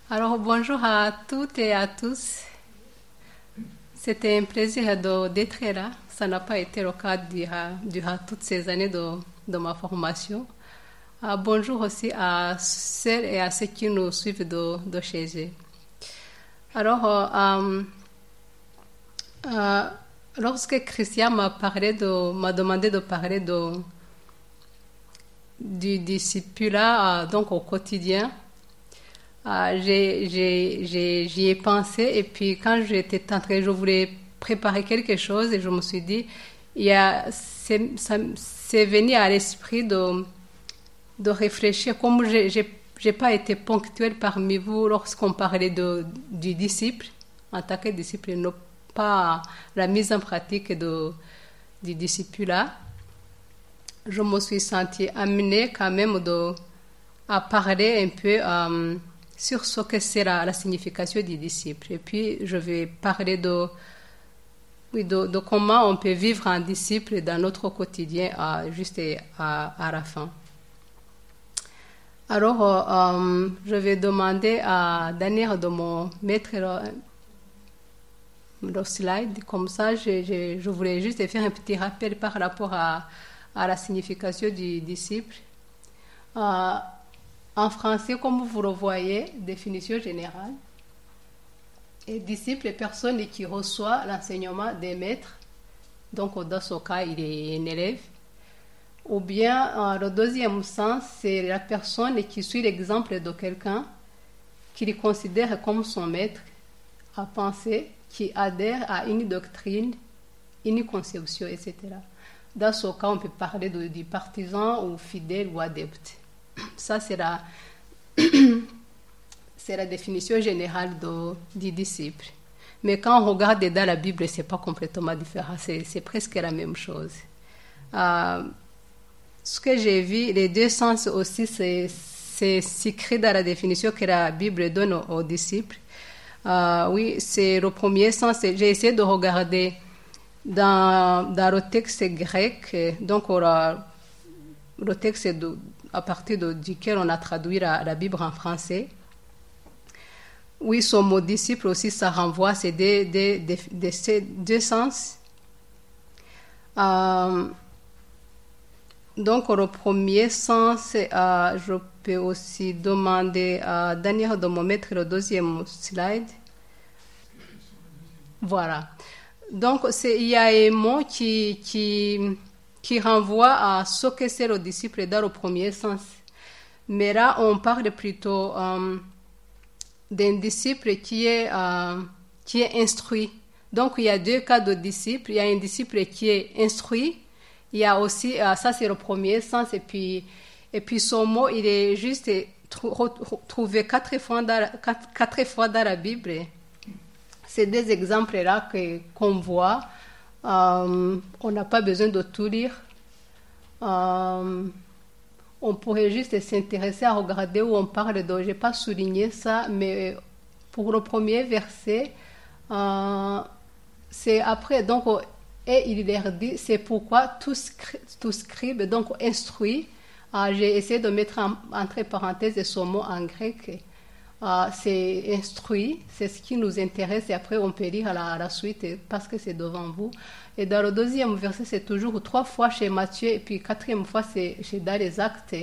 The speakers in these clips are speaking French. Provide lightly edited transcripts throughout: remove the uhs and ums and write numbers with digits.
Alors, bonjour à toutes et à tous. C'était un plaisir d'être là. Ça n'a pas été le cas durant toutes ces années de ma formation. Bonjour aussi à celles et à ceux qui nous suivent de chez eux. Alors, lorsque Christian m'a demandé de parler du discipulat donc au quotidien, j'y ai pensé et puis quand j'étais entrée, je voulais préparer quelque chose et je me suis dit, c'est venu à l'esprit de réfléchir comme j'ai pas été ponctuelle parmi vous lorsqu'on parlait du disciple en tant que disciple, non pas la mise en pratique du discipulat. Je me suis sentie amenée quand même à parler un peu sur ce que c'est la signification du disciple. Et puis, je vais parler de comment on peut vivre un disciple dans notre quotidien juste à la fin. Alors, je vais demander à Daniel de me mettre le slide. Comme ça, je voulais juste faire un petit rappel par rapport à la signification du disciple. En français, comme vous le voyez, définition générale. Et disciple est personne qui reçoit l'enseignement des maîtres. Donc, dans ce cas, il est un élève. Ou bien, le deuxième sens, c'est la personne qui suit l'exemple de quelqu'un, qui le considère comme son maître à penser, qui adhère à une doctrine, une conception, etc. Dans ce cas, on peut parler du partisan ou fidèle ou adepte. Ça, c'est la définition générale du disciple. Mais quand on regarde dans la Bible, ce n'est pas complètement différent. C'est presque la même chose. Ce que j'ai vu, les deux sens aussi, c'est écrit dans la définition que la Bible donne aux disciples. Oui, c'est le premier sens. J'ai essayé de regarder dans le texte grec, donc le texte à partir duquel on a traduit la Bible en français. Oui, ce mot disciple aussi, ça renvoie à ces deux sens. Donc, le premier sens, je peux aussi demander à Daniel de me mettre le deuxième slide. Voilà. Donc, il y a un mot qui renvoie à ce que c'est le disciple dans le premier sens. Mais là, on parle plutôt d'un disciple qui est instruit. Donc, il y a deux cas de disciple. Il y a un disciple qui est instruit. Il y a aussi, ça c'est le premier sens. Et puis ce mot, il est juste trouvé quatre fois dans la Bible. C'est des exemples-là qu'on voit. On n'a pas besoin de tout lire. On pourrait juste s'intéresser à regarder où on parle de... Je n'ai pas souligné ça, mais pour le premier verset, c'est après. Donc, et il leur dit, c'est pourquoi tout scribe, donc instruit. J'ai essayé de mettre entre parenthèses ce mot en grec. C'est instruit, c'est ce qui nous intéresse et après on peut lire à la suite parce que c'est devant vous. Et dans le deuxième verset, c'est toujours 3 fois chez Matthieu et puis 4e fois c'est dans les Actes.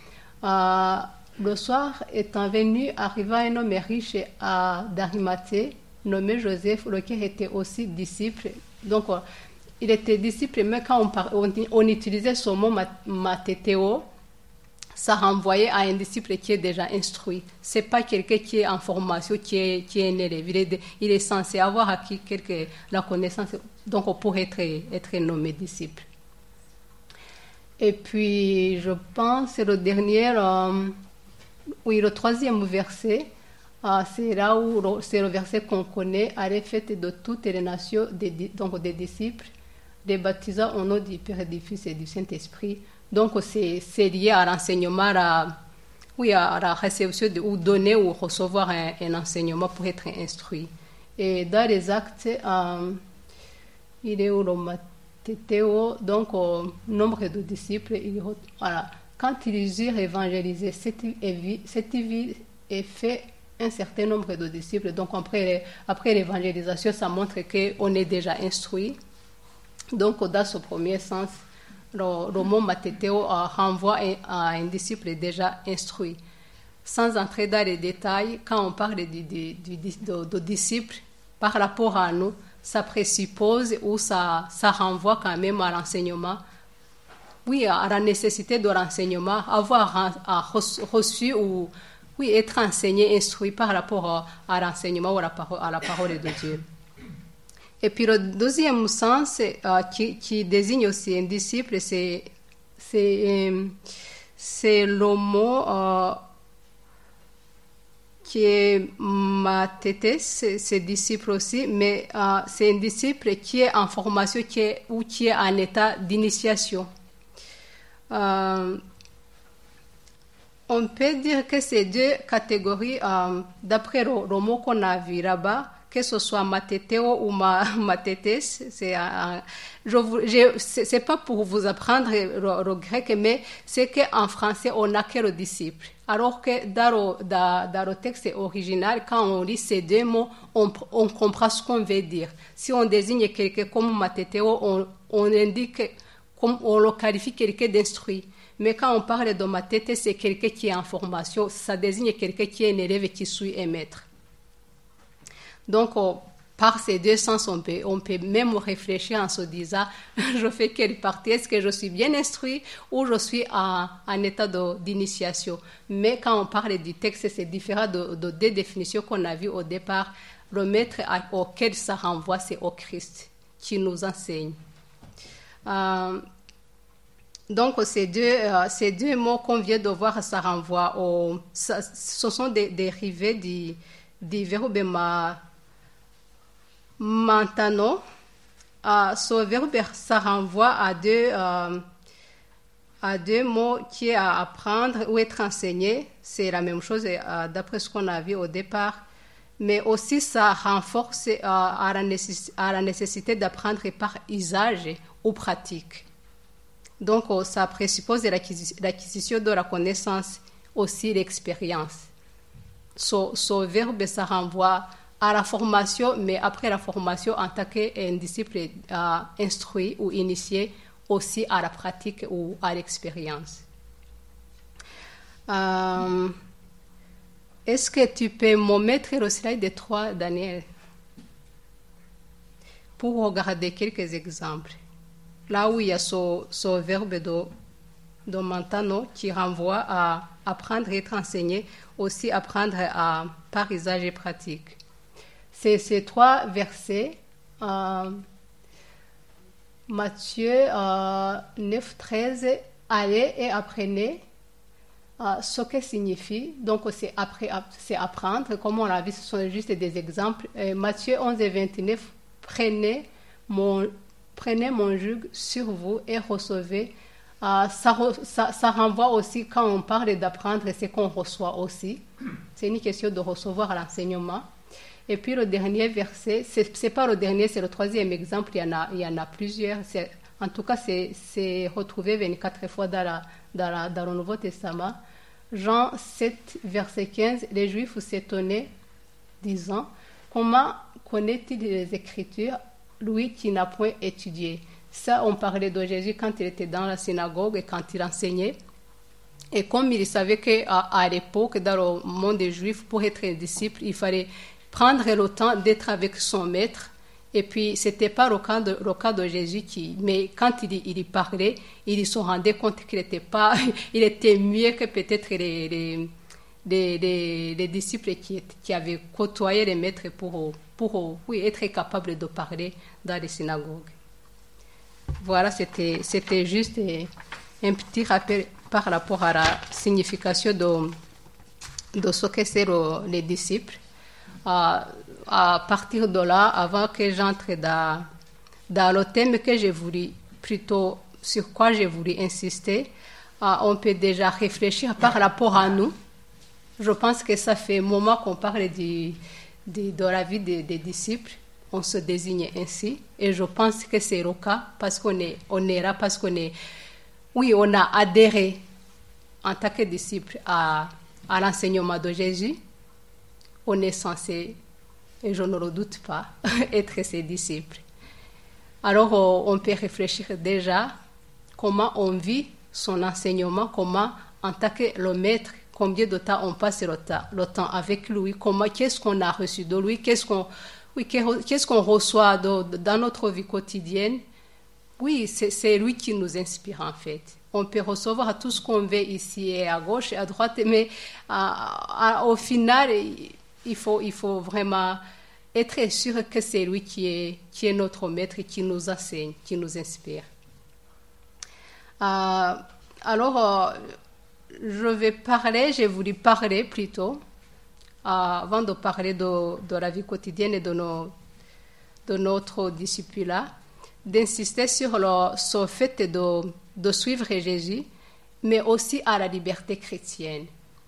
Le soir étant venu, arriva un homme riche d'Arimathée nommé Joseph, lequel était aussi disciple. Donc il était disciple, mais quand on utilisait ce mot mathétéo, ça renvoyait à un disciple qui est déjà instruit. Ce n'est pas quelqu'un qui est en formation, qui est un élève. Il est censé avoir acquis la connaissance, donc on pourrait être nommé disciple. Et puis, je pense, le dernier, le troisième verset, c'est là où c'est le verset qu'on connaît, à la fête de toutes les nations, donc des disciples, des baptisants au nom du Père, du Fils et du Saint-Esprit. Donc, c'est lié à l'enseignement, à la réception ou donner ou recevoir un enseignement pour être instruit. Et dans les Actes, il est où le mathétéo, donc au nombre de disciples, voilà. Quand ils eurent évangélisé cette ville est fait un certain nombre de disciples. Donc après l'évangélisation, ça montre qu'on est déjà instruit. Donc dans ce premier sens, le mot matétéo renvoie à un disciple déjà instruit. Sans entrer dans les détails, quand on parle de disciple, par rapport à nous, ça présuppose ou ça renvoie quand même à l'enseignement. Oui, à la nécessité de l'enseignement, avoir reçu ou être enseigné, instruit par rapport à l'enseignement ou à la parole de Dieu. Et puis le deuxième sens qui désigne aussi un disciple, c'est le mot qui est matété, c'est disciple aussi, mais c'est un disciple qui est en formation ou qui est en état d'initiation. On peut dire que ces deux catégories, d'après le mot qu'on a vu là-bas, que ce soit matétéo ou matété, c'est pas pour vous apprendre le grec, mais c'est qu'en français, on n'a que le disciple. Alors que dans le texte original, quand on lit ces deux mots, on comprend ce qu'on veut dire. Si on désigne quelqu'un comme matétéo, on indique, on le qualifie quelqu'un d'instruit. Mais quand on parle de matété, c'est quelqu'un qui est en formation. Ça désigne quelqu'un qui est un élève et qui suit un maître. Donc, par ces deux sens, on peut même réfléchir en se disant, je fais quelle partie? Est-ce que je suis bien instruit ou je suis en état d'initiation? Mais quand on parle du texte, c'est différent de deux définitions qu'on a vues au départ. Le maître auquel ça renvoie, c'est au Christ qui nous enseigne. Donc, ces deux mots qu'on vient de voir, ça renvoie ce sont des dérivés du verbe mantano. Ce verbe, ça renvoie à deux mots qui est à apprendre ou être enseigné. C'est la même chose d'après ce qu'on a vu au départ. Mais aussi, ça renforce à la nécessité d'apprendre par usage ou pratique. Donc, ça présuppose l'acquisition de la connaissance, aussi l'expérience. Ce verbe, ça renvoie à la formation, mais après la formation, en tant qu'un disciple instruit ou initié, aussi à la pratique ou à l'expérience. Est-ce que tu peux me mettre le slide de 3, Daniel, pour regarder quelques exemples? Là où il y a ce verbe de mantano qui renvoie à apprendre et être enseigné, aussi apprendre par usage et pratique. C'est ces 3 versets, Matthieu 9, 13, allez et apprenez ce que signifie. Donc c'est apprendre, comme on l'a vu, ce sont juste des exemples. Matthieu 11 et 29, prenez mon joug sur vous et recevez. Ça renvoie aussi, quand on parle d'apprendre, c'est qu'on reçoit aussi. C'est une question de recevoir l'enseignement. Et puis le dernier verset, c'est pas le dernier, c'est le 3e exemple, il y en a plusieurs. En tout cas, c'est retrouvé 24 fois dans le Nouveau Testament. Jean 7, verset 15, les Juifs s'étonnaient, disant, comment connaît-il les Écritures, lui qui n'a point étudié? Ça, on parlait de Jésus quand il était dans la synagogue et quand il enseignait. Et comme il savait qu'à l'époque, dans le monde des Juifs, pour être un disciple, il fallait prendre le temps d'être avec son maître. Et puis, ce n'était pas le cas de Jésus, mais quand il parlait, il se rendait compte qu'il était mieux que peut-être les disciples qui avaient côtoyé les maîtres pour être capables de parler dans les synagogues. Voilà, c'était juste un petit rappel par rapport à la signification de ce que c'est les disciples. À partir de là, avant que j'entre dans le thème que j'ai voulu, plutôt sur quoi j'ai voulu insister, on peut déjà réfléchir par rapport à nous. Je pense que ça fait un moment qu'on parle de la vie des disciples. On se désigne ainsi. Et je pense que c'est le cas parce qu'on est là, parce on a adhéré en tant que disciple à l'enseignement de Jésus. on est censé, et je ne le doute pas, être ses disciples. Alors, on peut réfléchir déjà comment on vit son enseignement, comment, en tant que le maître, combien de temps on passe le temps avec lui, qu'est-ce qu'on a reçu de lui, qu'est-ce qu'on reçoit dans notre vie quotidienne. Oui, c'est lui qui nous inspire en fait. On peut recevoir tout ce qu'on veut ici et à gauche et à droite, mais au final, il faut vraiment être sûr que c'est lui qui est notre maître, qui nous enseigne, qui nous inspire. Alors, j'ai voulu parler plutôt, avant de parler de la vie quotidienne et de notre discipulat, d'insister sur ce fait de suivre Jésus, mais aussi à la liberté chrétienne.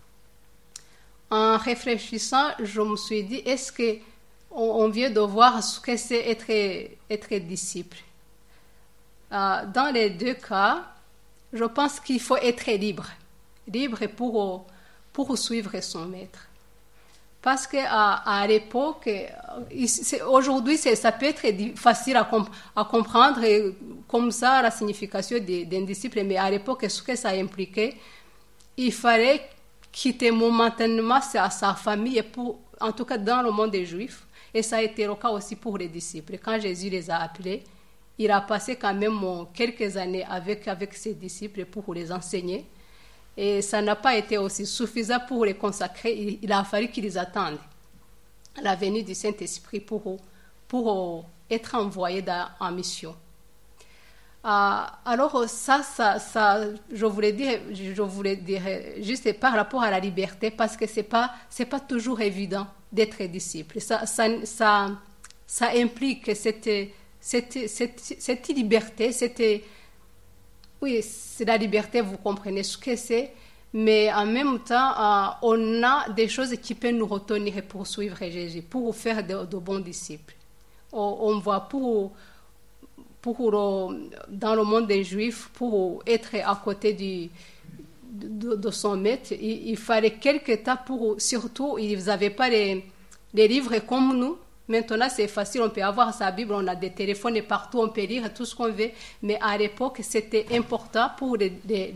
En réfléchissant, je me suis dit, est-ce qu'on vient de voir ce que c'est être disciple? Dans les deux cas, je pense qu'il faut être libre pour suivre son maître. Parce qu'à l'époque, aujourd'hui, ça peut être facile à comprendre comme ça la signification d'un disciple, mais à l'époque, ce que ça impliquait, il fallait quitter momentanément sa famille, en tout cas dans le monde des Juifs, et ça a été le cas aussi pour les disciples. Quand Jésus les a appelés, il a passé quand même quelques années avec ses disciples pour les enseigner. Et ça n'a pas été aussi suffisant pour les consacrer. Il a fallu qu'ils attendent la venue du Saint-Esprit pour être envoyés en mission. Alors ça, je voulais dire juste par rapport à la liberté, parce que c'est pas toujours évident d'être disciple. Ça implique cette liberté, oui, c'est la liberté, vous comprenez ce que c'est, mais en même temps, on a des choses qui peuvent nous retenir pour suivre Jésus, pour faire de bons disciples. On voit dans le monde des Juifs, pour être à côté de son maître, il fallait quelque temps surtout, ils n'avaient pas les livres comme nous. Maintenant, c'est facile, on peut avoir sa Bible, on a des téléphones partout, on peut lire tout ce qu'on veut. Mais à l'époque, c'était important pour les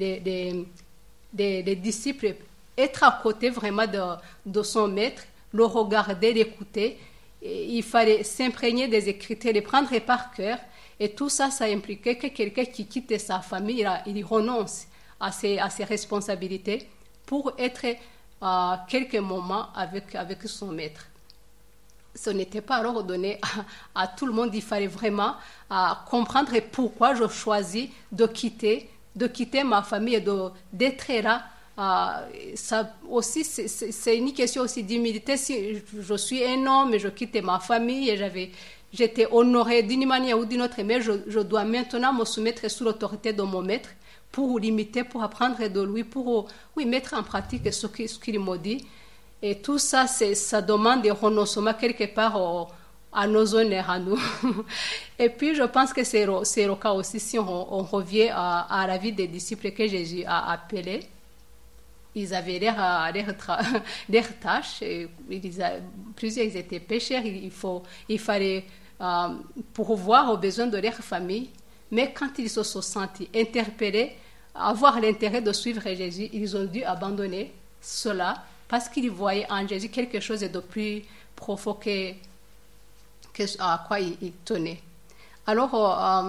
disciples être à côté vraiment de son maître, le regarder, l'écouter. Et il fallait s'imprégner des Écritures, les prendre par cœur. Et tout ça, ça impliquait que quelqu'un qui quitte sa famille, il renonce à ses responsabilités pour être quelques moments avec son maître. Ce n'était pas alors donné à tout le monde. Il fallait vraiment comprendre pourquoi je choisis de quitter ma famille et d'être là. Ça aussi, c'est une question aussi d'humilité. Si je suis un homme et je quitte ma famille et j'étais honorée d'une manière ou d'une autre, mais je dois maintenant me soumettre sous l'autorité de mon maître pour l'imiter, pour apprendre de lui, pour mettre en pratique ce qu'il me dit. Et tout ça, ça demande des renoncements quelque part à nos honneurs, à nous. Et puis, je pense que c'est le cas aussi si on revient à la vie des disciples que Jésus a appelés. Ils avaient leur tâche. Plusieurs étaient pécheurs. Il fallait pourvoir aux besoins de leur famille. Mais quand ils se sont sentis interpellés, avoir l'intérêt de suivre Jésus, ils ont dû abandonner cela, parce qu'ils voyaient en Jésus quelque chose de plus profond à quoi ils tenaient. Alors,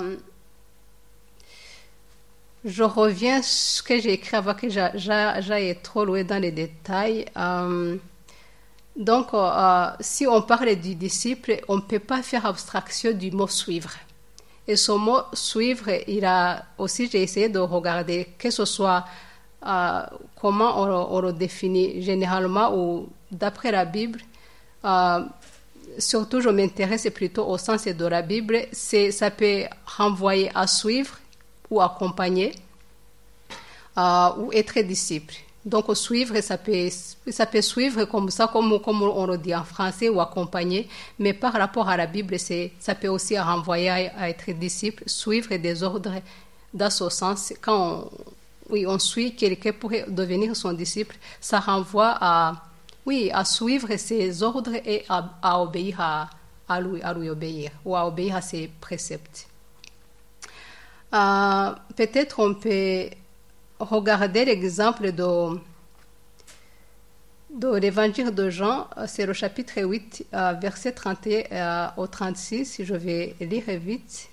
je reviens à ce que j'ai écrit avant que j'aille trop loin dans les détails. Donc, si on parle du disciple, on ne peut pas faire abstraction du mot suivre. Et ce mot suivre, j'ai essayé de regarder que ce soit comment on le définit généralement ou d'après la Bible. Surtout, je m'intéresse plutôt au sens de la Bible. Ça peut renvoyer à suivre ou accompagner ou être disciple. Donc, suivre, ça peut suivre comme ça, comme on le dit en français, ou accompagner. Mais par rapport à la Bible, ça peut aussi renvoyer à être disciple, suivre des ordres dans ce sens. Quand on suit quelqu'un pour devenir son disciple, ça renvoie oui, à suivre ses ordres et à obéir à lui obéir, ou à obéir à ses préceptes. Peut-être on peut regarder l'exemple de l'évangile de Jean, c'est le chapitre 8, verset 31 au 36, je vais lire vite.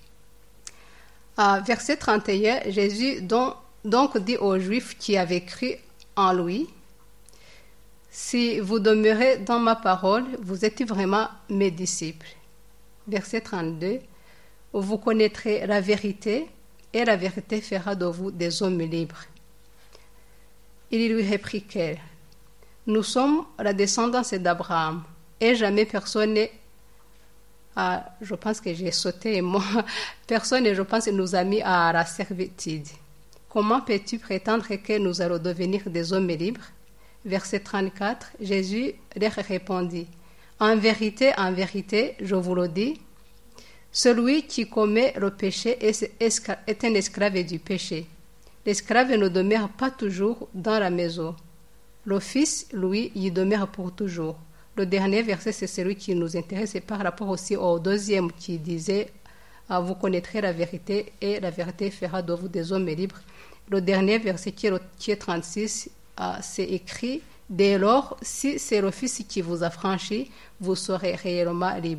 Verset 31, Jésus donc dit aux Juifs qui avaient cru en lui, « Si vous demeurez dans ma parole, vous êtes vraiment mes disciples. » Verset 32, « Vous connaîtrez la vérité, et la vérité fera de vous des hommes libres. » Il lui répliquait, « Nous sommes la descendance d'Abraham, et jamais personne n'est... » je pense que j'ai sauté, moi. Personne, je pense, nous a mis à la servitude. Comment peux-tu prétendre que nous allons devenir des hommes libres? Verset 34, Jésus leur répondit, « En vérité, je vous le dis, celui qui commet le péché est un esclave du péché. L'esclave ne demeure pas toujours dans la maison. Le Fils, lui, y demeure pour toujours. » Le dernier verset, c'est celui qui nous intéresse, et par rapport aussi au deuxième qui disait « Vous connaîtrez la vérité, et la vérité fera de vous des hommes libres. » Le dernier verset qui est 36, c'est écrit « Dès lors, si c'est le Fils qui vous a franchi, vous serez réellement libre. »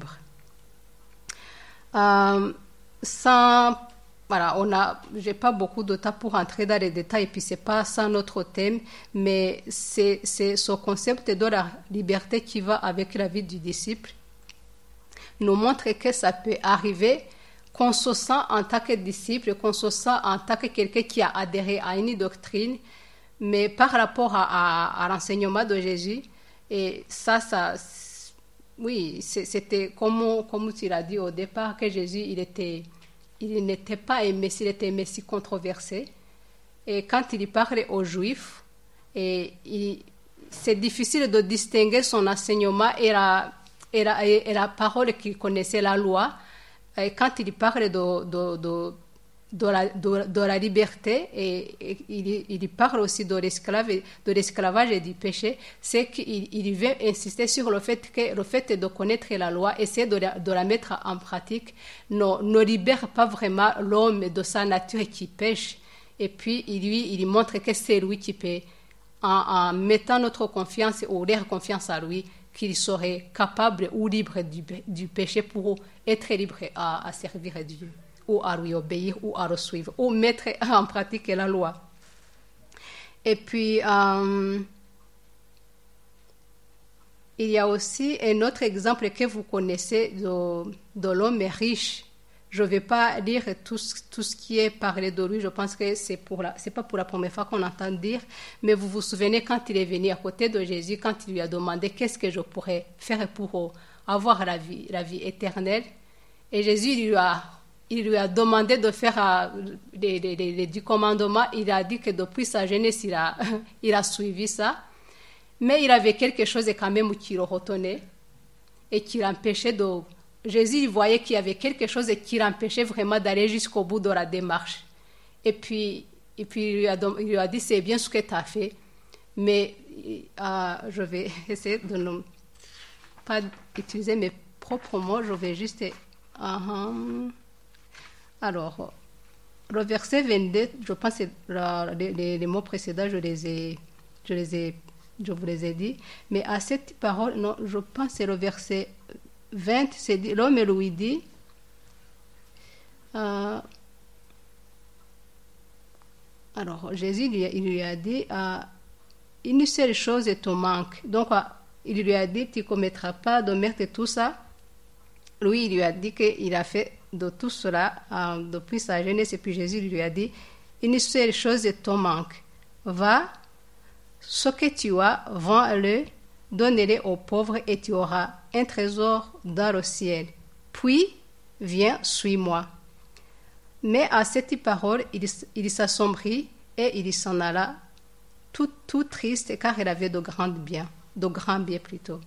Voilà, j'ai pas beaucoup de temps pour entrer dans les détails, et puis c'est pas ça notre thème, mais c'est ce concept de la liberté qui va avec la vie du disciple, nous montre que ça peut arriver qu'on se sent en tant que disciple, qu'on se sent en tant que quelqu'un qui a adhéré à une doctrine, mais par rapport à l'enseignement de Jésus, et oui, c'était comme tu l'as dit au départ, que Jésus, il n'était pas un Messie, il était un Messie controversé. Et quand il parlait aux Juifs, c'est difficile de distinguer son enseignement et la parole qu'il connaissait, la loi. Et quand il parle de la liberté, et il parle aussi de l'esclavage et du péché, c'est qu'il veut insister sur le fait que le fait de connaître la loi, essayer de la mettre en pratique, ne libère pas vraiment l'homme de sa nature qui pêche. Et puis il montre que c'est lui qui peut, en mettant notre confiance ou leur confiance à lui, qu'il serait capable ou libre du péché pour être libre à servir Dieu, ou à lui obéir, ou à le suivre, ou mettre en pratique la loi. Et puis, il y a aussi un autre exemple que vous connaissez de l'homme riche. Je ne vais pas lire tout ce qui est parlé de lui. Je pense que c'est pas pour la première fois qu'on entend dire. Mais vous vous souvenez quand il est venu à côté de Jésus, quand il lui a demandé qu'est-ce que je pourrais faire pour avoir la vie éternelle. Et Jésus il lui a demandé de faire les 10 commandements. Il a dit que depuis sa jeunesse, il a suivi ça. Mais il avait quelque chose quand même qui le retenait et qui l'empêchait de... Jésus voyait qu'il y avait quelque chose qui l'empêchait vraiment d'aller jusqu'au bout de la démarche. Et puis il lui a dit, c'est bien ce que tu as fait, mais je vais essayer de ne pas utiliser mes propres mots, je vais juste... Alors, le verset 22, je pense que les mots précédents, je vous les ai dit, mais à cette parole, non, je pense que c'est le verset 20, c'est dit, l'homme lui dit, alors Jésus il lui a dit, une seule chose te manque. Donc il lui a dit, tu ne commettras pas de meurtre et tout ça. Lui, il lui a dit qu'il a fait de tout cela depuis sa jeunesse. Et puis Jésus lui a dit, une seule chose te manque. Va, ce que tu as, vends-le, donne-le aux pauvres et tu auras un trésor dans le ciel. Puis, viens, suis-moi. Mais à cette parole, il s'assombrit et il s'en alla, tout triste, car il avait de grands biens plutôt.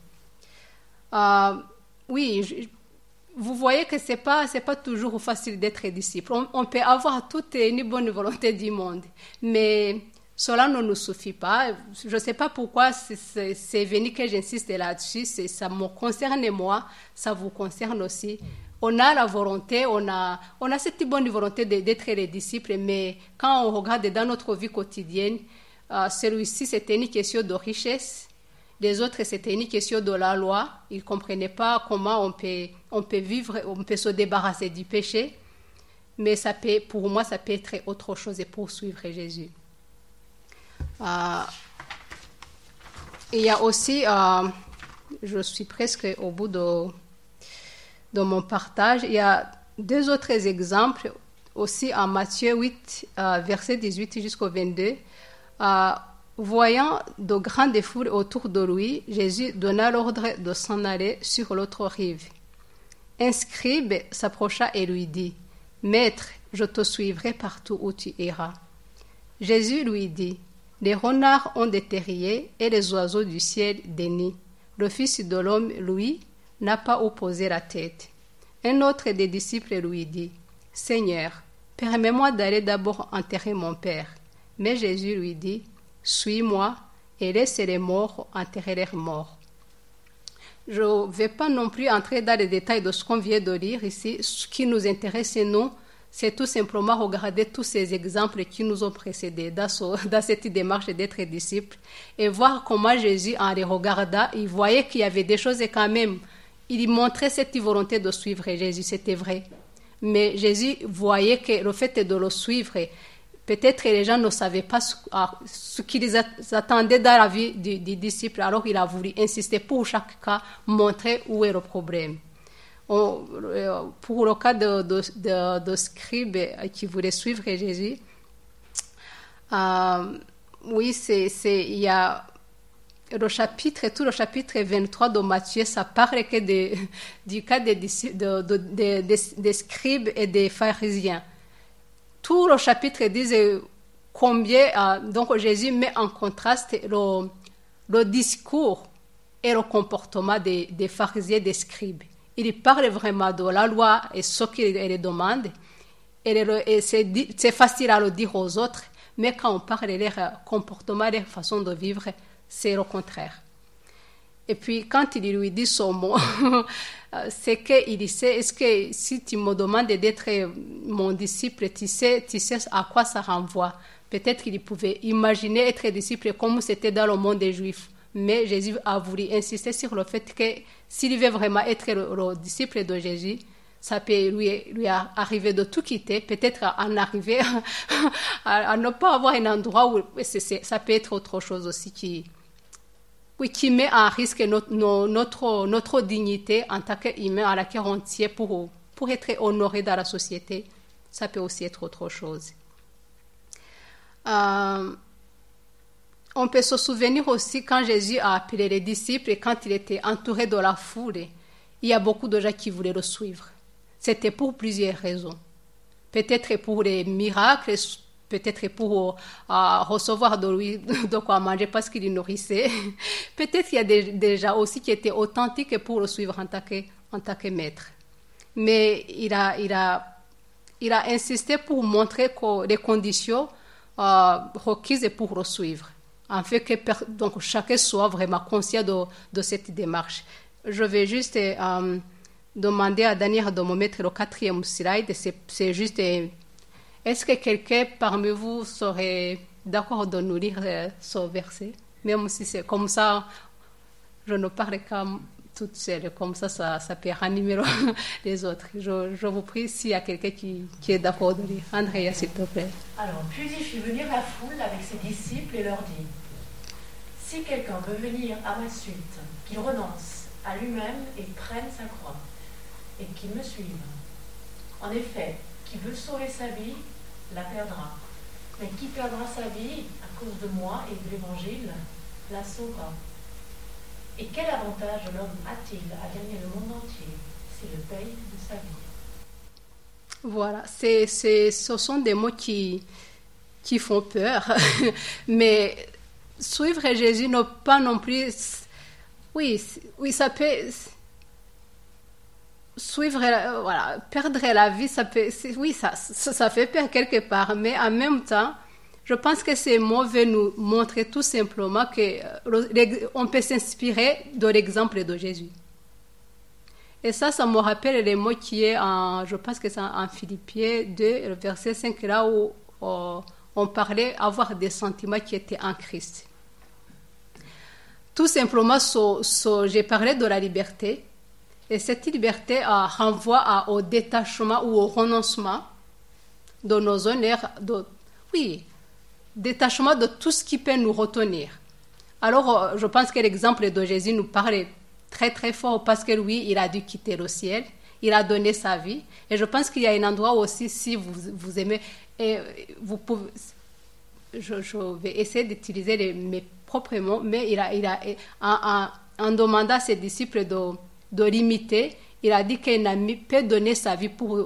Oui, vous voyez que c'est pas toujours facile d'être disciple. On peut avoir toute une bonne volonté du monde, mais cela ne nous suffit pas. Je ne sais pas pourquoi c'est venu que j'insiste là-dessus. Ça me concerne moi, ça vous concerne aussi. On a la volonté, on a cette bonne volonté d'être les disciples, mais quand on regarde dans notre vie quotidienne, celui-ci, c'était une question de richesse. Les autres, c'était une question de la loi. Ils ne comprenaient pas comment on peut vivre, on peut se débarrasser du péché. Mais pour moi, ça peut être autre chose et poursuivre Jésus. Il y a aussi, je suis presque au bout de mon partage, il y a 2 autres exemples, aussi en Matthieu 8, verset 18 jusqu'au 22. Voyant de grandes foules autour de lui, Jésus donna l'ordre de s'en aller sur l'autre rive. Un scribe s'approcha et lui dit, « Maître, je te suivrai partout où tu iras. » Jésus lui dit, « Les renards ont des terriers et les oiseaux du ciel des nids. Le Fils de l'homme, lui, n'a pas où poser la tête. » Un autre des disciples lui dit, « Seigneur, permets-moi d'aller d'abord enterrer mon Père. » Mais Jésus lui dit, « Suis-moi et laisse les morts enterrer leurs morts. » Je ne vais pas non plus entrer dans les détails de ce qu'on vient de lire ici. Ce qui nous intéresse, nous, c'est tout simplement regarder tous ces exemples qui nous ont précédés dans cette démarche d'être disciples et voir comment Jésus, en les regardant, il voyait qu'il y avait des choses et quand même, il montrait cette volonté de suivre Jésus, c'était vrai. Mais Jésus voyait que le fait de le suivre, peut-être les gens ne savaient pas ce qu'ils attendaient dans la vie du disciple, alors il a voulu insister pour chaque cas, montrer où est le problème. Pour le cas de scribe qui voulait suivre Jésus, oui, il y a tout le chapitre 23 de Matthieu, ça parle que du cas des scribes et des pharisiens. Tout le chapitre dit combien donc Jésus met en contraste le discours et le comportement des pharisiens et des scribes. Il parle vraiment de la loi et ce qu'il demande. Et c'est facile à le dire aux autres, mais quand on parle de leur comportement, leur façon de vivre, c'est le contraire. Et puis, quand il lui dit son mot, c'est qu'il sait, est-ce que si tu me demandes d'être mon disciple, tu sais à quoi ça renvoie. Peut-être qu'il pouvait imaginer être disciple comme c'était dans le monde des Juifs. Mais Jésus a voulu insister sur le fait que s'il veut vraiment être le disciple de Jésus, ça peut lui arriver de tout quitter, peut-être en arriver à ne pas avoir un endroit où ça peut être autre chose aussi qui met en risque notre dignité en tant qu'humain à laquelle on tient pour être honoré dans la société. Ça peut aussi être autre chose. On peut se souvenir aussi quand Jésus a appelé les disciples et quand il était entouré de la foule, il y a beaucoup de gens qui voulaient le suivre. C'était pour plusieurs raisons. Peut-être pour les miracles, peut-être pour recevoir de lui de quoi manger parce qu'il les nourrissait. Peut-être qu'il y a des gens aussi qui étaient authentiques pour le suivre en tant que maître. Mais il a insisté pour montrer que les conditions requises pour le suivre. En fait, donc chacun soit vraiment conscient de cette démarche. Je vais juste demander à Daniel de me mettre le 4e slide. C'est juste, est-ce que quelqu'un parmi vous serait d'accord de nous lire ce verset? Même si c'est comme ça, je ne parle qu'à toute seule. Comme ça peut ranimer les autres. Je vous prie s'il y a quelqu'un qui est d'accord de lire. Andrea, s'il te plaît. Alors, puis il fit venir la foule avec ses disciples et leur dit, « Si quelqu'un veut venir à ma suite, qu'il renonce à lui-même et prenne sa croix, et qu'il me suive. En effet, qui veut sauver sa vie, la perdra. Mais qui perdra sa vie à cause de moi et de l'Évangile, la sauvera. Et quel avantage l'homme a-t-il à gagner le monde entier s'il le paye de sa vie ?» Voilà, ce sont des mots qui font peur, mais suivre Jésus n'est pas non plus... Oui, ça peut... perdre la vie, ça peut... Oui, ça fait peur quelque part, mais en même temps, Je pense que ces mots veulent nous montrer tout simplement qu'on peut s'inspirer de l'exemple de Jésus. Et ça me rappelle les mots qui est je pense que c'est en Philippiens 2, verset 5, là où on parlait avoir des sentiments qui étaient en Christ. Tout simplement, j'ai parlé de la liberté. Et cette liberté renvoie au détachement ou au renoncement de nos honneurs, détachement de tout ce qui peut nous retenir. Alors, je pense que l'exemple de Jésus nous parle très très fort parce que lui, il a dû quitter le ciel, il a donné sa vie. Et je pense qu'il y a un endroit aussi, si vous aimez, et vous pouvez, je vais essayer d'utiliser mes propres mots, mais en demandant à ses disciples de l'imiter, il a dit qu'un ami peut donner sa vie pour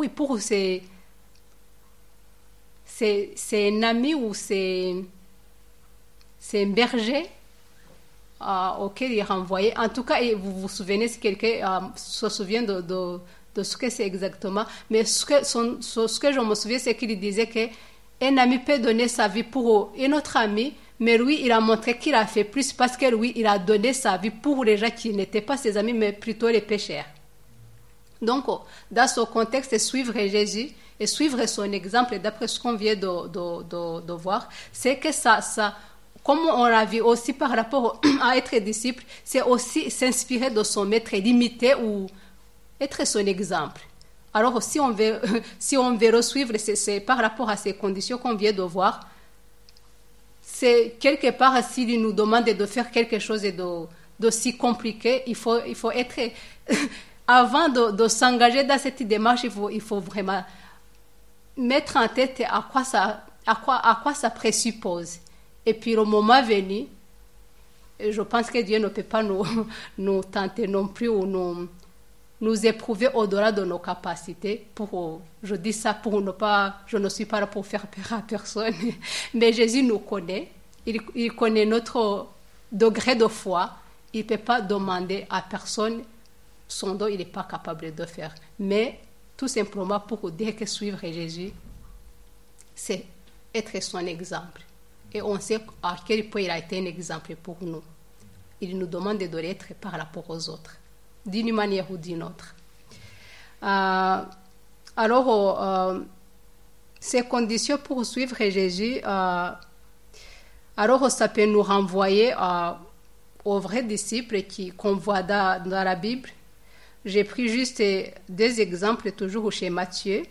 c'est un ami ou c'est un berger auquel il renvoyait. En tout cas, vous vous souvenez, si quelqu'un se souvient de ce que c'est exactement, mais ce que je me souviens, c'est qu'il disait qu'un ami peut donner sa vie pour un autre ami, mais lui, il a montré qu'il a fait plus parce que lui, il a donné sa vie pour les gens qui n'étaient pas ses amis, mais plutôt les pécheurs. Donc, dans ce contexte, suivre Jésus et suivre son exemple, d'après ce qu'on vient de voir, c'est que ça, comme on l'a vu aussi par rapport à être disciple, c'est aussi s'inspirer de son maître, l'imiter ou être son exemple. Alors, si on veut le suivre, c'est par rapport à ces conditions qu'on vient de voir. C'est quelque part, s'il nous demande de faire quelque chose de si compliqué, il faut être... Avant de s'engager dans cette démarche, il faut vraiment mettre en tête à quoi ça présuppose. Et puis, le moment venu, je pense que Dieu ne peut pas nous tenter non plus ou nous éprouver au-delà de nos capacités. Je dis ça je ne suis pas là pour faire peur à personne, mais Jésus nous connaît. Il connaît notre degré de foi. Il ne peut pas demander à personne son don, il n'est pas capable de faire. Mais tout simplement pour dire que suivre Jésus, c'est être son exemple. Et on sait à quel point il a été un exemple pour nous. Il nous demande de l'être par rapport aux autres, d'une manière ou d'une autre. Alors, ces conditions pour suivre Jésus, alors ça peut nous renvoyer aux vrais disciples qu'on voit dans la Bible. J'ai pris juste deux exemples, toujours chez Matthieu,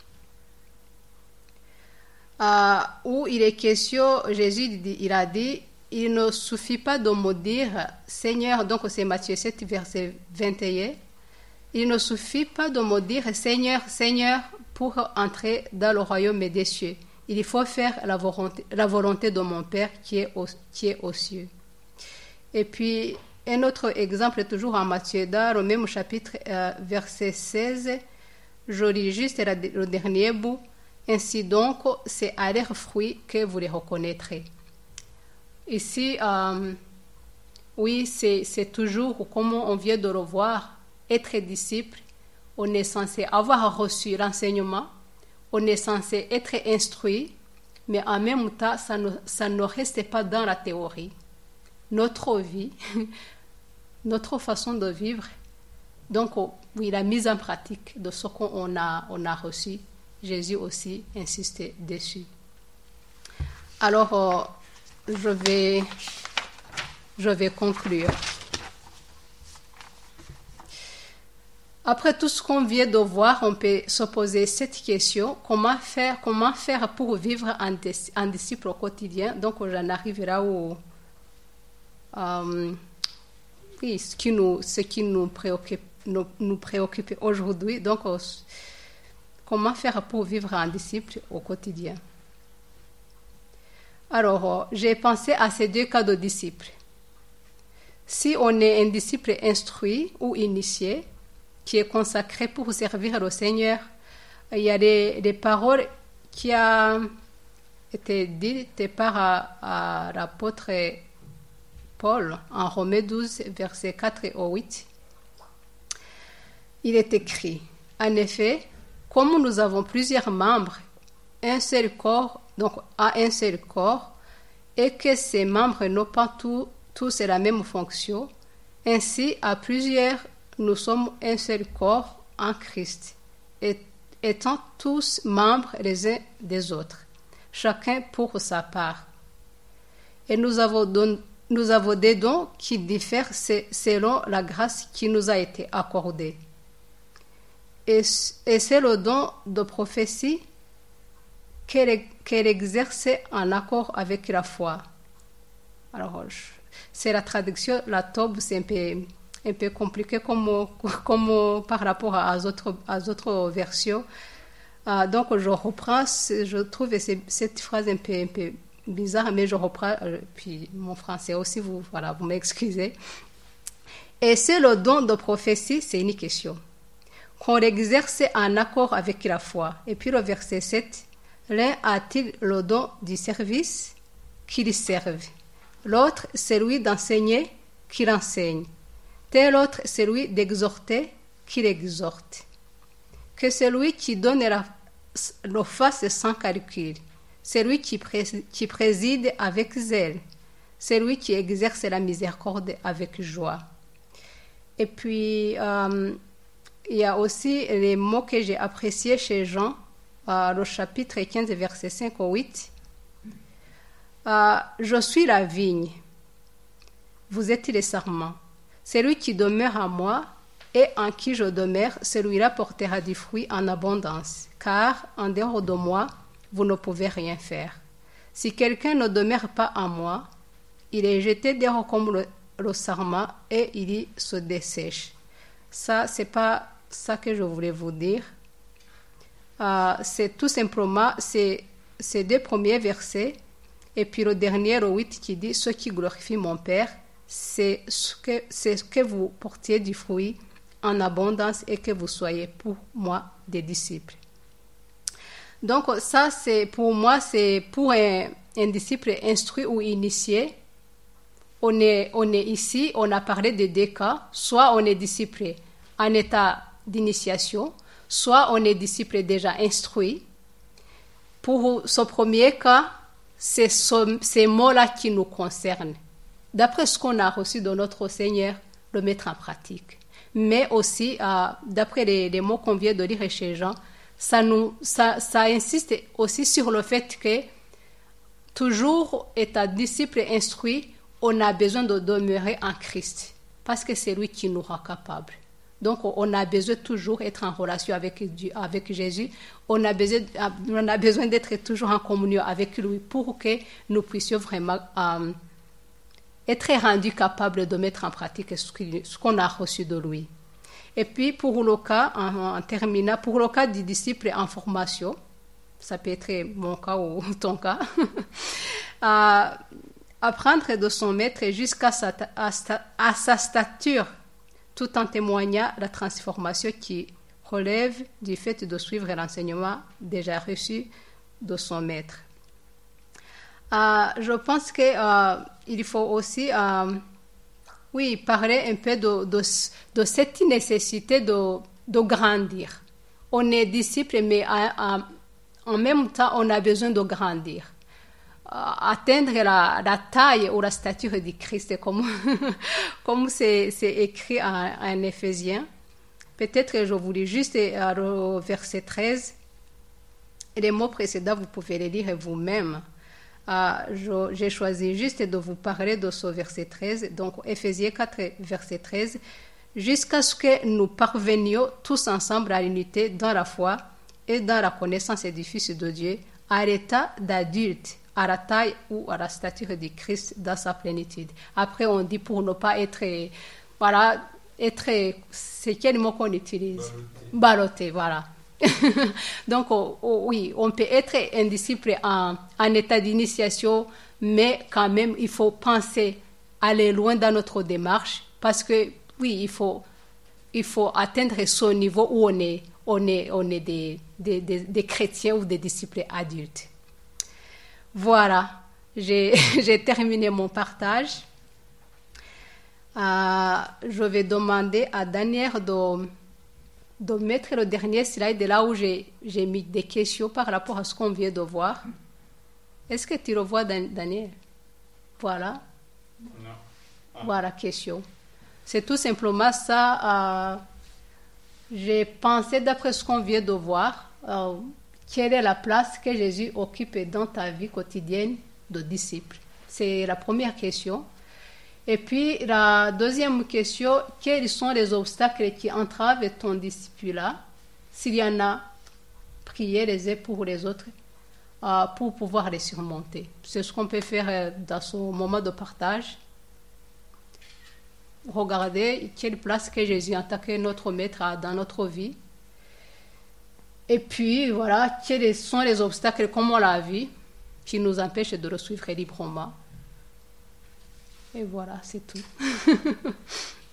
où il est question, Jésus il a dit, il ne suffit pas de me dire Seigneur, donc c'est Matthieu 7, verset 21, il ne suffit pas de me dire Seigneur, Seigneur, pour entrer dans le royaume des cieux. Il faut faire la volonté de mon Père qui est aux cieux. Et puis, un autre exemple, toujours en Matthieu, dans le même chapitre, verset 16, je lis juste le dernier bout. Ainsi donc, c'est à leurs fruits que vous les reconnaîtrez. Ici, oui, c'est toujours, comme on vient de le voir, être disciple. On est censé avoir reçu l'enseignement, on est censé être instruit, mais en même temps, ça ne reste pas dans la théorie. Notre vie, notre façon de vivre, donc oui, la mise en pratique de ce qu'on a reçu, Jésus aussi insistait dessus. Alors, je vais conclure. Après tout ce qu'on vient de voir, on peut se poser cette question, comment faire pour vivre en disciple au quotidien. Donc, j'en arrive là où ce qui nous préoccupe aujourd'hui. Donc, comment faire pour vivre en disciple au quotidien? Alors, j'ai pensé à ces deux cas de disciples. Si on est un disciple instruit ou initié, qui est consacré pour servir le Seigneur, il y a des paroles qui ont été dites par l'apôtre Paul en Romains 12, versets 4 au 8. Il est écrit, en effet, comme nous avons plusieurs membres, un seul corps donc a un seul corps, et que ses membres n'ont pas tous la même fonction. Ainsi, à plusieurs, nous sommes un seul corps en Christ, étant tous membres les uns des autres, chacun pour sa part. Et nous avons des dons qui diffèrent selon la grâce qui nous a été accordée. Et c'est le don de prophétie qu'elle exerce en accord avec la foi. Alors, c'est la traduction, la Tob, c'est un peu compliqué comme par rapport à d'autres versions. Donc, je reprends, je trouve cette phrase un peu bizarre, mais je reprends, puis mon français aussi, vous m'excusez. Et c'est le don de prophétie, c'est une question, qu'on exerce en accord avec la foi. Et puis le verset 7, l'un a-t-il le don du service qu'il serve, l'autre celui d'enseigner qu'il enseigne, tel autre celui d'exhorter qu'il exhorte. Que celui qui donne le fasse sans calcul, celui qui préside avec zèle, celui qui exerce la miséricorde avec joie. Et puis, il y a aussi les mots que j'ai appréciés chez Jean, le chapitre 15, versets 5 au 8. Je suis la vigne, vous êtes les sarments. Celui qui demeure en moi et en qui je demeure, celui-là portera du fruit en abondance, car en dehors de moi, vous ne pouvez rien faire. Si quelqu'un ne demeure pas en moi, il est jeté dehors comme le sarment et il se dessèche. Ça, c'est pas ça que je voulais vous dire. C'est tout simplement ces deux premiers versets et puis le dernier, le 8, qui dit « Ce qui glorifie mon Père, c'est que vous portiez du fruit en abondance et que vous soyez pour moi des disciples. » Donc ça, c'est pour moi, c'est pour un disciple instruit ou initié. On est ici, on a parlé de deux cas. Soit on est disciple en état d'initiation, soit on est disciple déjà instruit. Pour ce premier cas, c'est ces mots-là qui nous concernent. D'après ce qu'on a reçu de notre Seigneur, le mettre en pratique. Mais aussi, d'après les mots qu'on vient de lire chez Jean, ça insiste aussi sur le fait que toujours étant disciple instruit, on a besoin de demeurer en Christ parce que c'est lui qui nous rend capables. Donc on a besoin de toujours être en relation avec Dieu, avec Jésus. On a besoin d'être toujours en communion avec lui pour que nous puissions vraiment être rendus capables de mettre en pratique ce qu'on a reçu de lui. Et puis, pour le cas, en terminant, pour le cas du disciple en formation, ça peut être mon cas ou ton cas, apprendre de son maître jusqu'à sa stature, tout en témoignant la transformation qui relève du fait de suivre l'enseignement déjà reçu de son maître. Je pense qu'il faut aussi... parler un peu de cette nécessité de grandir. On est disciple, mais en même temps, on a besoin de grandir. Atteindre la taille ou la stature du Christ, comme c'est écrit en Éphésiens. Peut-être je voulais juste le verset 13. Et les mots précédents, vous pouvez les lire vous-même. J'ai choisi juste de vous parler de ce verset 13, donc Éphésiens 4, verset 13, jusqu'à ce que nous parvenions tous ensemble à l'unité dans la foi et dans la connaissance du Fils de Dieu, à l'état d'adulte, à la taille ou à la stature du Christ dans sa plénitude. Après, on dit pour ne pas être, c'est quel mot qu'on utilise? Ballotté, voilà. Donc, oui, on peut être un disciple en état d'initiation, mais quand même, il faut penser aller loin dans notre démarche parce que, oui, il faut atteindre ce niveau où on est des chrétiens ou des disciples adultes. Voilà, j'ai terminé mon partage. Je vais demander à Daniel de mettre le dernier slide là où j'ai mis des questions par rapport à ce qu'on vient de voir. Est-ce que tu revois Daniel? Voilà. Non. Ah. Voilà, question. C'est tout simplement ça. J'ai pensé, d'après ce qu'on vient de voir, quelle est la place que Jésus occupe dans ta vie quotidienne de disciple? C'est la première question. Et puis, la deuxième question, quels sont les obstacles qui entravent ton disciple-là? S'il y en a, priez les uns pour les autres pour pouvoir les surmonter. C'est ce qu'on peut faire dans ce moment de partage. Regardez quelle place que Jésus en tant que notre maître a dans notre vie. Et puis, voilà, quels sont les obstacles, comme on l'a vu, qui nous empêchent de le suivre librement. Et voilà, c'est tout.